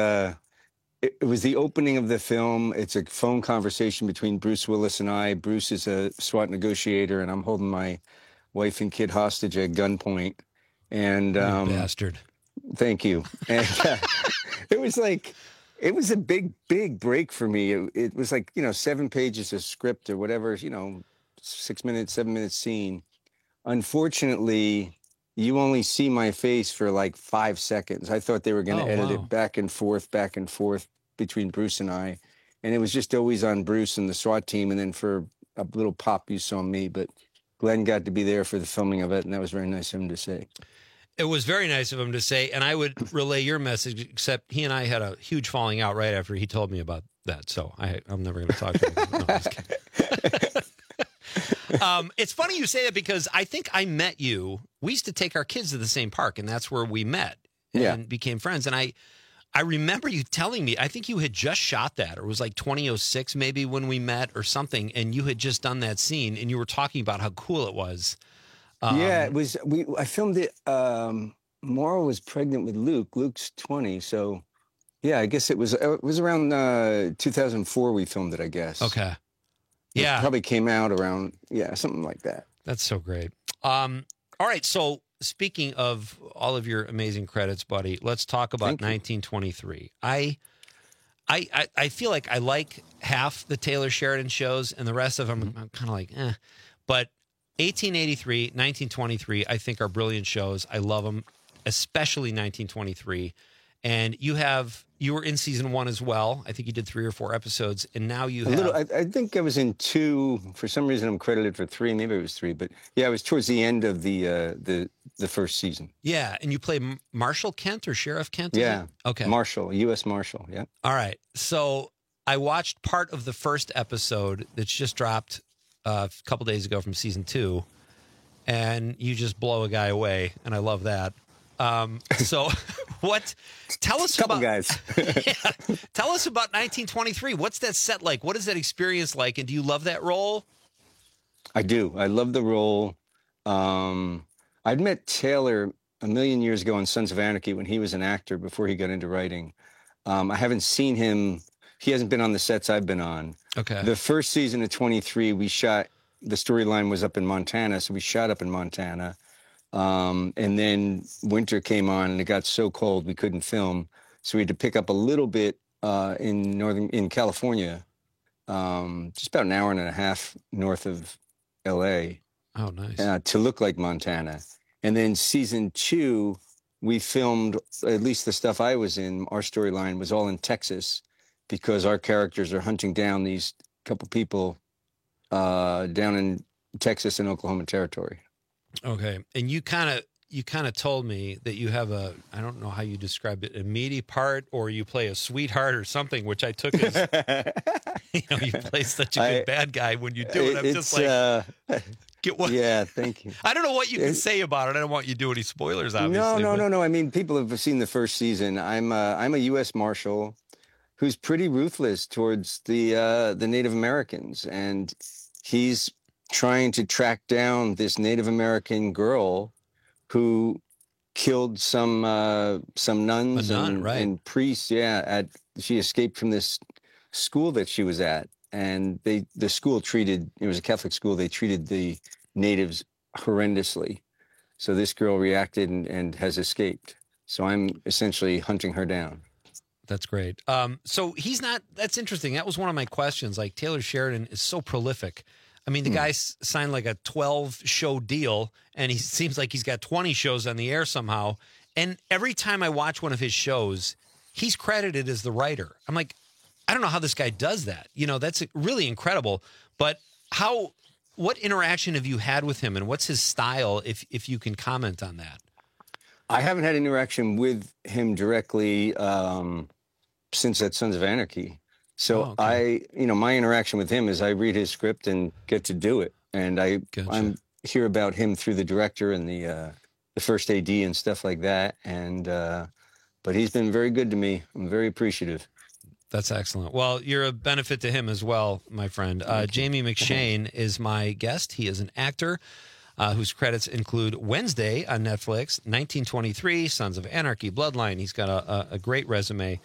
the opening of the film. It's a phone conversation between Bruce Willis and I. Bruce is a SWAT negotiator, and I'm holding my wife and kid hostage at gunpoint. And you bastard. Thank you. And it was like It was a big break for me. It was like, 7 pages of script or whatever, 6 minutes, 7 minute scene. Unfortunately, you only see my face for like 5 seconds. I thought they were going to edit it back and forth between Bruce and I. And it was just always on Bruce and the SWAT team. And then for a little pop, you saw me. But Glenn got to be there for the filming of it. And that was very nice of him to say. It was very nice of him to say. And I would relay your message, except he and I had a huge falling out right after he told me about that. So I'm never going to talk to him. No, I'm just kidding. It's funny you say that because I think I met you. We used to take our kids to the same park, and that's where we met and became friends. And I remember you telling me, I think you had just shot that, or it was like 2006 maybe when we met or something, and you had just done that scene, and you were talking about how cool it was. Yeah, it was. I filmed it. Maura was pregnant with Luke. Luke's 20, so yeah, I guess it was around 2004 we filmed it, I guess. Okay. Yeah. It probably came out around, something like that. That's so great. All right. So speaking of all of your amazing credits, buddy, let's talk about 1923. I feel like I like half the Taylor Sheridan shows and the rest of them I'm kind of like, eh. But 1883, 1923, I think are brilliant shows. I love them, especially 1923. And you were in season 1 as well. I think you did 3 or 4 episodes, and now you have... I think I was in 2. For some reason, I'm credited for 3. Maybe it was 3, but yeah, it was towards the end of the first season. Yeah, and you play Marshall Kent or Sheriff Kent? Yeah. Okay. Marshall, U.S. Marshal. Yeah. All right. So I watched part of the first episode that's just dropped a couple days ago from season 2, and you just blow a guy away, and I love that. So tell us about guys. Tell us about 1923. What's that set like? What is that experience like? And do you love that role? I do. I love the role. I'd met Taylor a million years ago on Sons of Anarchy when he was an actor before he got into writing. I haven't seen him. He hasn't been on the sets I've been on. Okay. The first season of 23, the storyline was up in Montana. So we shot up in Montana. And then winter came on and it got so cold we couldn't film. So we had to pick up a little bit in California, just about an hour and a half north of LA. Oh, nice. To look like Montana. And then season 2, we filmed, at least the stuff I was in, our storyline was all in Texas because our characters are hunting down these couple people down in Texas and Oklahoma territory. Okay. And you kind of told me that you have I don't know how you described it, a meaty part, or you play a sweetheart or something, which I took as, you play such a good bad guy when you do it. I'm just like, yeah, thank you. I don't know what you can say about it. I don't want you to do any spoilers, obviously. No. I mean, people have seen the first season. I'm a U.S. Marshal who's pretty ruthless towards the Native Americans, and he's trying to track down this Native American girl who killed some nuns and priests. Yeah, she escaped from this school that she was at, and the school it was a Catholic school. They treated the natives horrendously. So this girl reacted and has escaped. So I'm essentially hunting her down. That's great. So that's interesting. That was one of my questions. Like, Taylor Sheridan is so prolific. I mean, the guy signed like a 12-show deal, and he seems like he's got 20 shows on the air somehow. And every time I watch one of his shows, he's credited as the writer. I'm like, I don't know how this guy does that. That's really incredible. But what interaction have you had with him, and what's his style, if you can comment on that? I haven't had interaction with him directly since that Sons of Anarchy. So my interaction with him is I read his script and get to do it. And I hear about him through the director and the first AD and stuff like that. And but he's been very good to me. I'm very appreciative. That's excellent. Well, you're a benefit to him as well, my friend. Jamie McShane is my guest. He is an actor whose credits include Wednesday on Netflix, 1923, Sons of Anarchy, Bloodline. He's got a great resume.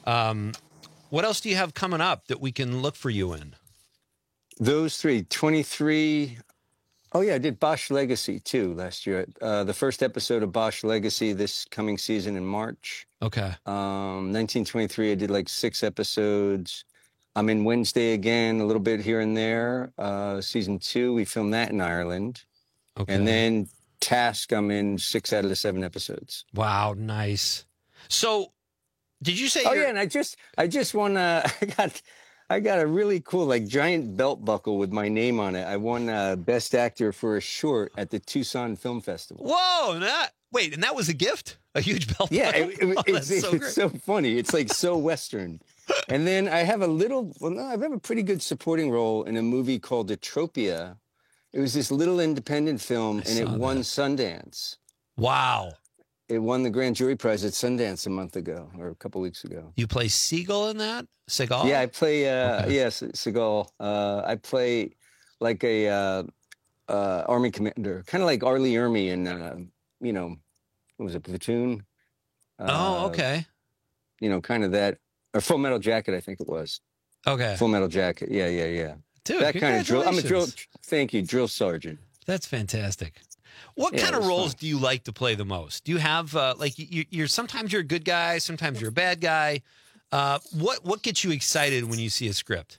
What else do you have coming up that we can look for you in? Those 3, 23, Oh, yeah, I did Bosch Legacy, too, last year. The first episode of Bosch Legacy this coming season in March. Okay. 1923, I did like 6 episodes. I'm in Wednesday again, a little bit here and there. Season 2, we filmed that in Ireland. Okay. And then Task, I'm in 6 out of the 7 episodes. Wow, nice. So, did you say? Oh yeah, and I just won. I got a really cool like giant belt buckle with my name on it. I won Best Actor for a short at the Tucson Film Festival. Whoa! And that was a gift? A huge belt? Yeah, buckle? it's so funny. It's like so Western. And then I have I have a pretty good supporting role in a movie called Atropia. It was this little independent film, and it won Sundance. Wow. It won the Grand Jury Prize at Sundance a month ago, or a couple weeks ago. You play Seagull in that? Seagal? Yeah, I play, yes, Seagal. I play like a Army commander, kind of like R. Lee Ermey in, what was it, Platoon? Oh, okay. Kind of that, or Full Metal Jacket, I think it was. Okay. Full Metal Jacket, yeah. Dude, that kind of drill. I'm a drill, congratulations. drill sergeant. That's fantastic. What kind of roles do you like to play the most? Do you have you're sometimes you're a good guy, sometimes you're a bad guy. What gets you excited when you see a script?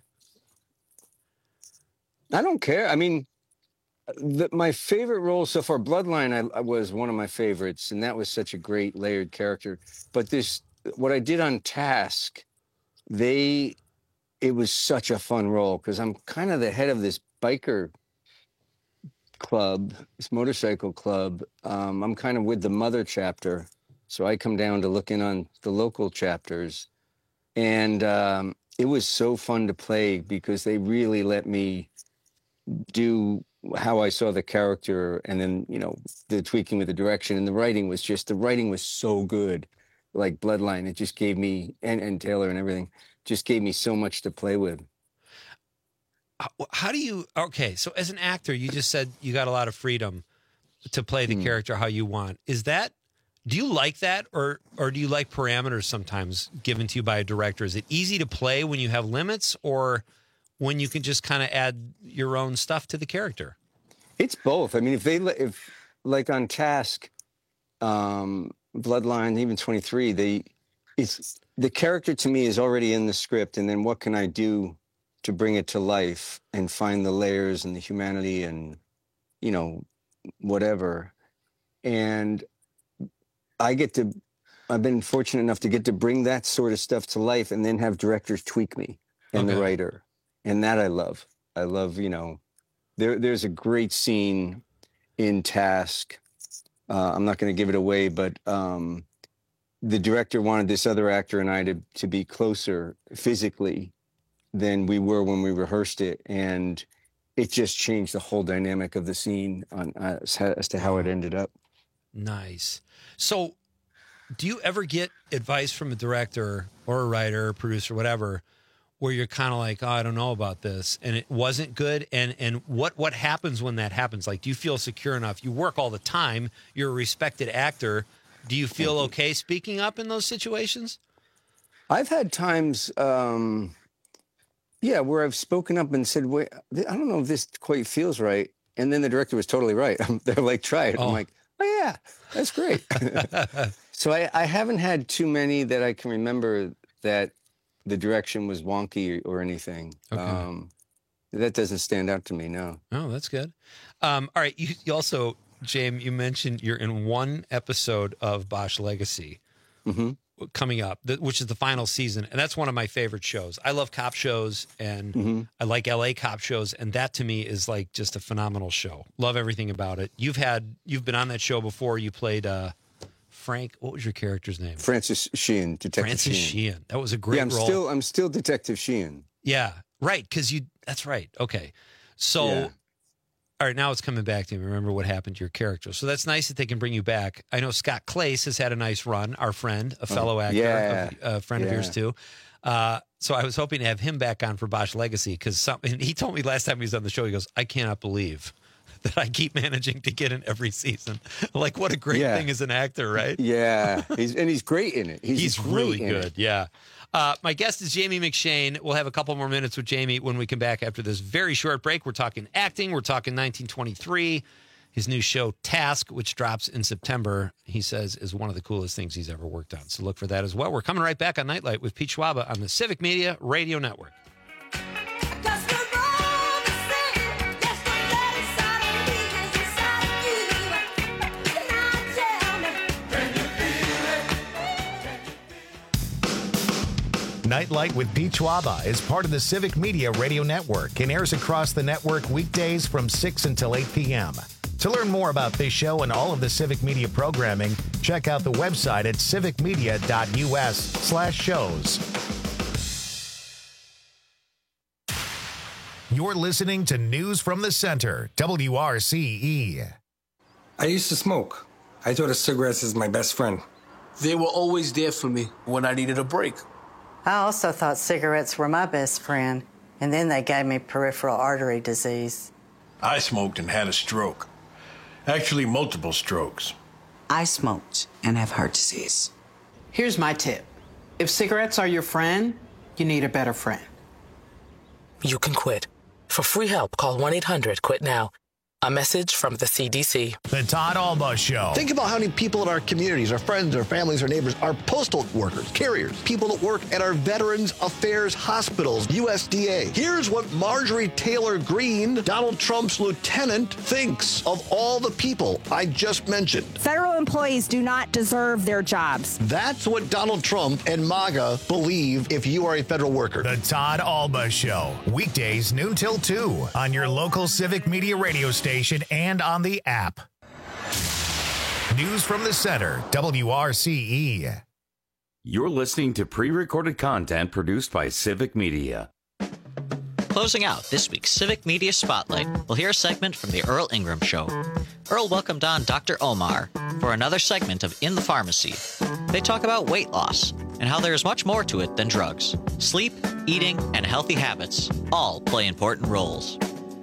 I don't care. I mean, my favorite role so far, Bloodline, I was one of my favorites, and that was such a great layered character. But what I did on Task, it was such a fun role because I'm kind of the head of this biker club, this motorcycle club. I'm kind of with the mother chapter, so I come down to look in on the local chapters, and it was so fun to play because they really let me do how I saw the character, and then the tweaking with the direction, and the writing was so good. Like Bloodline, it just gave me and Taylor and everything just gave me so much to play with. How do you, so as an actor, you just said you got a lot of freedom to play the character how you want. Do you like that, or do you like parameters sometimes given to you by a director? Is it easy to play when you have limits, or when you can just kind of add your own stuff to the character? It's both. I mean, if like on Task, Bloodline, even 23, the character to me is already in the script, and then what can I do to bring it to life and find the layers and the humanity and, whatever. And I've been fortunate enough to get to bring that sort of stuff to life and then have directors tweak me and the writer. And that I love. I love, there's a great scene in Task. I'm not going to give it away, but the director wanted this other actor and I to be closer physically than we were when we rehearsed it, and it just changed the whole dynamic of the scene as to how it ended up. Nice. So, do you ever get advice from a director or a writer, or producer, whatever, where you're kind of like, oh, I don't know about this, and it wasn't good? And what happens when that happens? Like, do you feel secure enough? You work all the time. You're a respected actor. Do you feel okay speaking up in those situations? I've had times, where I've spoken up and said, wait, I don't know if this quite feels right. And then the director was totally right. They're like, try it. I'm like, oh, yeah, that's great. So I haven't had too many that I can remember that the direction was wonky or anything. Okay. That doesn't stand out to me, no. Oh, that's good. All right, you also, James, you mentioned you're in one episode of Bosch Legacy coming up, which is the final season, and that's one of my favorite shows. I love cop shows, and I like LA cop shows, and that to me is like just a phenomenal show. Love everything about it. You've been on that show before. You played Frank. What was your character's name? Francis Sheehan, Detective Sheehan. That was a great role. I'm still Detective Sheehan. Yeah, right. Because that's right. Okay, so. All right, now it's coming back to me. Remember what happened to your character. So that's nice that they can bring you back. I know Scott Clace has had a nice run, our friend, a fellow actor, a friend of yours too. So I was hoping to have him back on for Bosch Legacy because he told me last time he was on the show, he goes, I cannot believe that I keep managing to get in every season. Like, what a great thing as an actor, right? Yeah, he's great in it. He's really great in good. it. Yeah. My guest is Jamie McShane. We'll have a couple more minutes with Jamie when we come back after this very short break. We're talking acting. We're talking 1923. His new show, Task, which drops in September, he says is one of the coolest things he's ever worked on. So look for that as well. We're coming right back on Nightlight with Pete Schwaba on the Civic Media Radio Network. Nightlight with Pete Schwaba is part of the Civic Media Radio Network and airs across the network weekdays from 6 until 8 p.m. To learn more about this show and all of the Civic Media programming, check out the website at civicmedia.us/shows. You're listening to News from the Center, WRCE. I used to smoke. I thought of cigarettes as my best friend. They were always there for me when I needed a break. I also thought cigarettes were my best friend, and then they gave me peripheral artery disease. I smoked and had a stroke. Actually, multiple strokes. I smoked and have heart disease. Here's my tip. If cigarettes are your friend, you need a better friend. You can quit. For free help, call 1-800-QUIT-NOW. A message from the CDC. The Todd Alba Show. Think about how many people in our communities, our friends, our families, our neighbors, our postal workers, carriers, people that work at our Veterans Affairs hospitals, USDA. Here's what Marjorie Taylor Greene, Donald Trump's lieutenant, thinks of all the people I just mentioned. Federal employees do not deserve their jobs. That's what Donald Trump and MAGA believe if you are a federal worker. The Todd Alba Show. Weekdays noon till 2 on your local Civic Media radio station and on the app. News from the Center, WRCE. You're listening to pre-recorded content produced by Civic Media. Closing out this week's Civic Media Spotlight, we'll hear a segment from the Earl Ingram Show. Earl welcomed on Dr. Omar for another segment of In the Pharmacy. They talk about weight loss and how there is much more to it than drugs. Sleep, eating, and healthy habits all play important roles.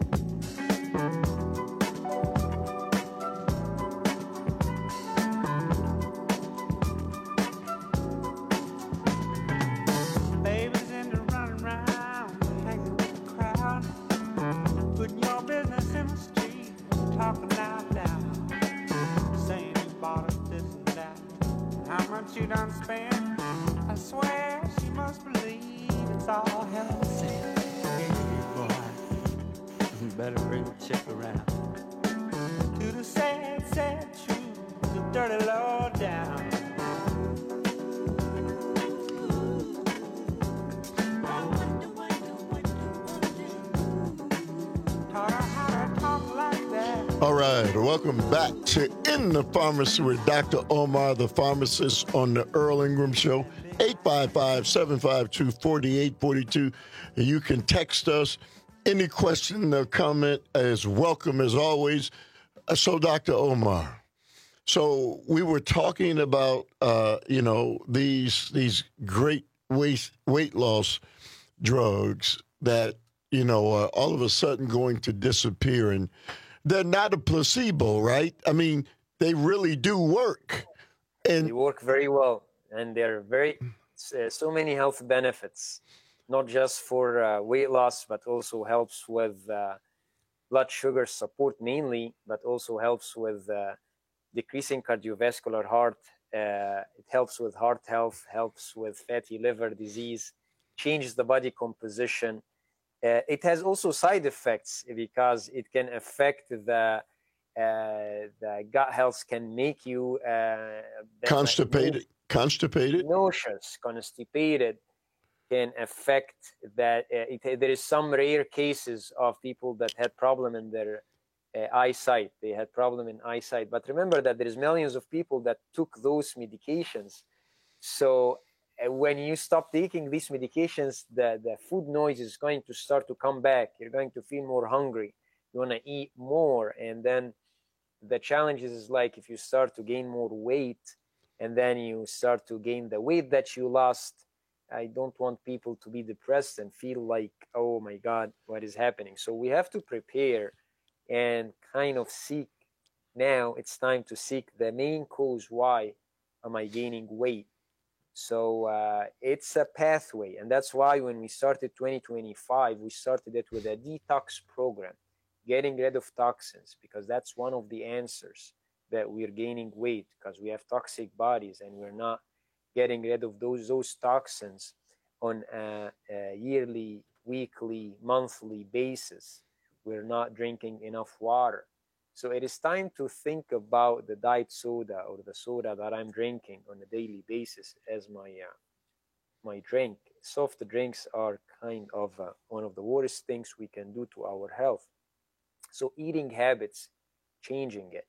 You done spend. I swear she must believe it's all health. Hey, boy, you better bring the chick around. To the sad, sad truth, the dirty low down. Taught her how to talk like that. All right, welcome back to In the Pharmacy with Dr. Omar, the pharmacist, on the Earl Ingram Show, 855-752-4842. You can text us. Any question or comment is welcome as always. So, Dr. Omar, so we were talking about, these great weight loss drugs that, are all of a sudden going to disappear, and they're not a placebo, right? I mean, they really do work. And they work very well, and they're very so many health benefits, not just for weight loss, but also helps with blood sugar support mainly, but also helps with decreasing cardiovascular heart. It helps with heart health, helps with fatty liver disease, changes the body composition. It has also side effects because it can affect the gut health, can make you constipated, nauseous, constipated, can affect that. There is some rare cases of people that had problem in their eyesight. They had problem in eyesight, but remember that there is millions of people that took those medications. So when you stop taking these medications, the food noise is going to start to come back. You're going to feel more hungry. You want to eat more. And then the challenge is like if you start to gain more weight and then you start to gain the weight that you lost, I don't want people to be depressed and feel like, oh my God, what is happening? So we have to prepare and kind of seek, now it's time to seek the main cause. Why am I gaining weight? So it's a pathway, and that's why when we started 2025, we started it with a detox program, getting rid of toxins, because that's one of the answers that we're gaining weight, because we have toxic bodies and we're not getting rid of those toxins on a yearly, weekly, monthly basis. We're not drinking enough water. So it is time to think about the diet soda or the soda that I'm drinking on a daily basis as my drink. Soft drinks are kind of one of the worst things we can do to our health. So eating habits, changing it.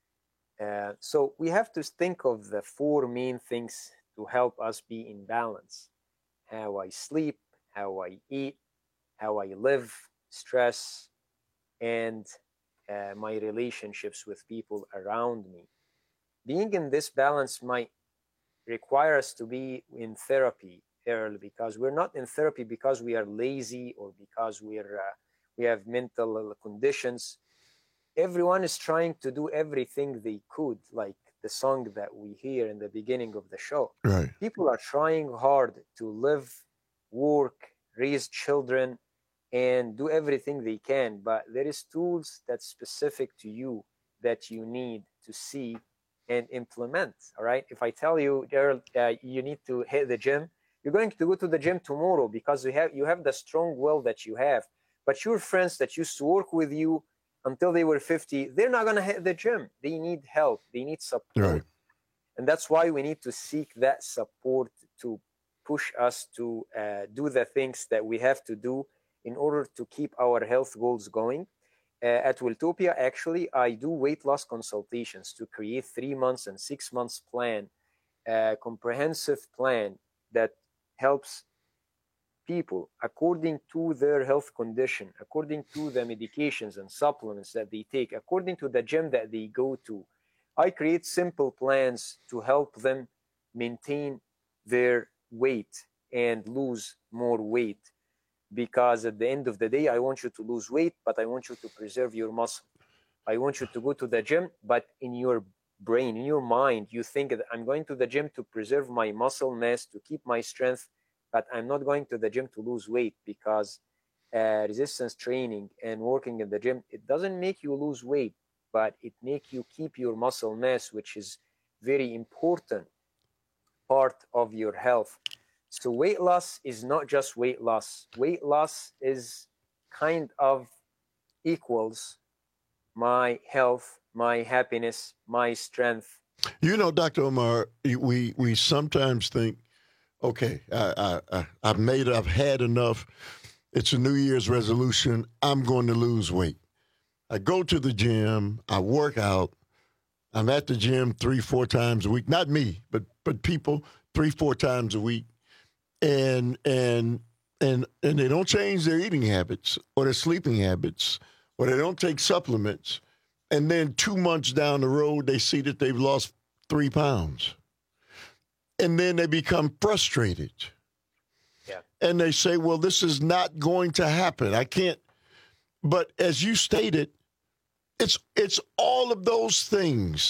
So we have to think of the four main things to help us be in balance: how I sleep, how I eat, how I live, stress, and my relationships with people around me. Being in this balance might require us to be in therapy early, because we're not in therapy because we are lazy or because we have mental conditions. Everyone is trying to do everything they could, like the song that we hear in the beginning of the show. Right. People are trying hard to live, work, raise children, and do everything they can, but there is tools that's specific to you that you need to see and implement. All right. If I tell you, Gerald, you need to hit the gym, you're going to go to the gym tomorrow because you have the strong will that you have. But your friends that used to work with you until they were 50, they're not going to hit the gym. They need help. They need support. Right. And that's why we need to seek that support to push us to do the things that we have to do in order to keep our health goals going. At Wiltopia, actually, I do weight loss consultations to create 3 months and 6 months plan, a comprehensive plan that helps people according to their health condition, according to the medications and supplements that they take, according to the gym that they go to. I create simple plans to help them maintain their weight and lose more weight. Because at the end of the day, I want you to lose weight, but I want you to preserve your muscle. I want you to go to the gym, but in your brain, in your mind, you think that I'm going to the gym to preserve my muscle mass, to keep my strength, but I'm not going to the gym to lose weight, because resistance training and working in the gym, it doesn't make you lose weight, but it makes you keep your muscle mass, which is very important part of your health. So weight loss is not just weight loss. Weight loss is kind of equals my health, my happiness, my strength. You know, Dr. Omar, we sometimes think, okay, I've had enough. It's a New Year's resolution. I'm going to lose weight. I go to the gym. I work out. I'm at the gym 3-4 times a week. Not me, but people 3-4 times a week. And they don't change their eating habits or their sleeping habits, or they don't take supplements. And then 2 months down the road, they see that they've lost 3 pounds. And then they become frustrated. Yeah. And they say, well, this is not going to happen. I can't. But as you stated, it's all of those things,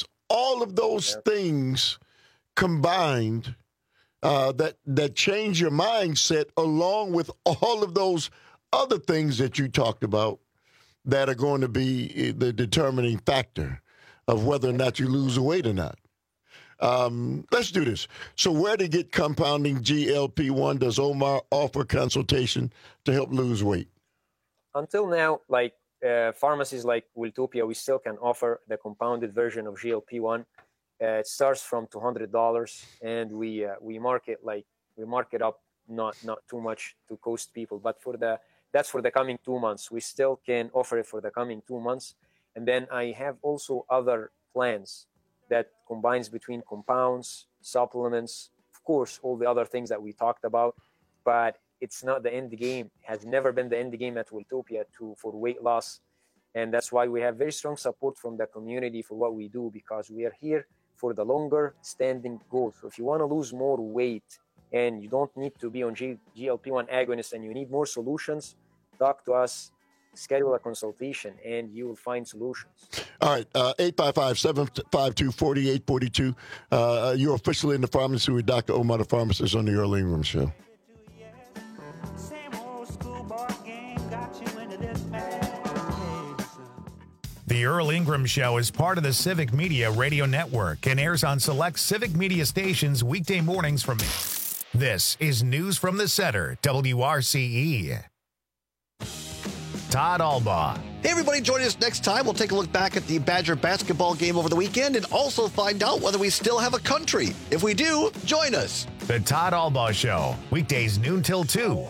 things combined that change your mindset, along with all of those other things that you talked about that are going to be the determining factor of whether or not you lose weight or not. Let's do this. So where to get compounding GLP-1? Does Omar offer consultation to help lose weight? Until now, like pharmacies like Wiltopia, we still can offer the compounded version of GLP-1. It starts from $200, and we mark it up not too much to cost people. But that's for the coming 2 months. We still can offer it for the coming 2 months. And then I have also other plans that combines between compounds, supplements, of course, all the other things that we talked about. But it's not the end game. It has never been the end game at Wiltopia for weight loss. And that's why we have very strong support from the community for what we do, because we are here for the longer standing goals. So if you want to lose more weight and you don't need to be on GLP-1 agonists and you need more solutions, talk to us schedule a consultation, and you will find solutions. All right, 855-752-4842. You're officially in the pharmacy with Dr. Omar, the pharmacist, on the Earl Ingram Show. The Earl Ingram Show is part of the Civic Media Radio Network and airs on select Civic Media stations weekday mornings from 8. This is News from the Center, WRCE. Todd Albaugh. Hey, everybody, join us next time. We'll take a look back at the Badger basketball game over the weekend and also find out whether we still have a country. If we do, join us. The Todd Albaugh Show, weekdays noon till 2.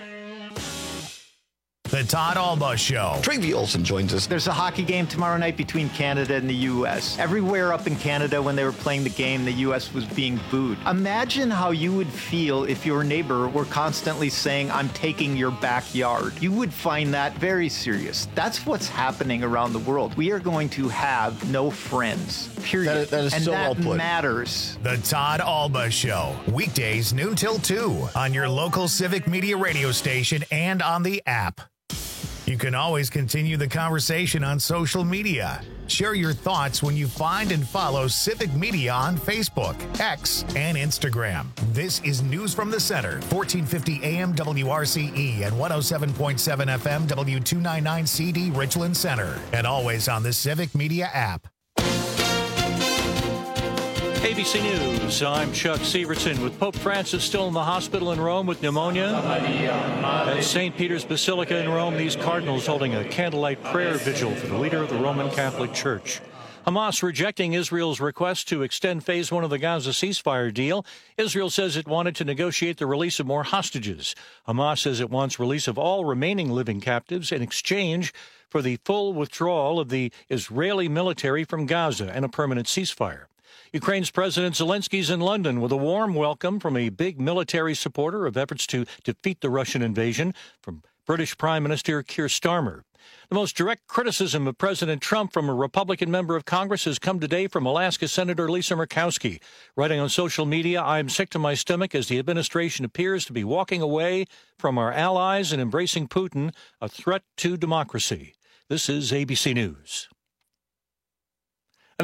The Todd Albaugh Show. Travie Olson joins us. There's a hockey game tomorrow night between Canada and the U.S. Everywhere up in Canada, when they were playing the game, the U.S. was being booed. Imagine how you would feel if your neighbor were constantly saying, "I'm taking your backyard." You would find that very serious. That's what's happening around the world. We are going to have no friends, period. That is and so well that put. matters. The Todd Albaugh Show, weekdays noon till 2 on your local Civic Media radio station and on the app. You can always continue the conversation on social media. Share your thoughts when you find and follow Civic Media on Facebook, X, and Instagram. This is News from the Center, 1450 AM WRCE and 107.7 FM W299 CD Richland Center, and always on the Civic Media app. ABC News, I'm Chuck Severson. With Pope Francis still in the hospital in Rome with pneumonia, at St. Peter's Basilica in Rome, these cardinals holding a candlelight prayer vigil for the leader of the Roman Catholic Church. Hamas rejecting Israel's request to extend phase 1 of the Gaza ceasefire deal. Israel says it wanted to negotiate the release of more hostages. Hamas says it wants release of all remaining living captives in exchange for the full withdrawal of the Israeli military from Gaza and a permanent ceasefire. Ukraine's President Zelensky's in London with a warm welcome from a big military supporter of efforts to defeat the Russian invasion from British Prime Minister Keir Starmer. The most direct criticism of President Trump from a Republican member of Congress has come today from Alaska Senator Lisa Murkowski. Writing on social media, "I'm sick to my stomach as the administration appears to be walking away from our allies and embracing Putin, a threat to democracy." This is ABC News.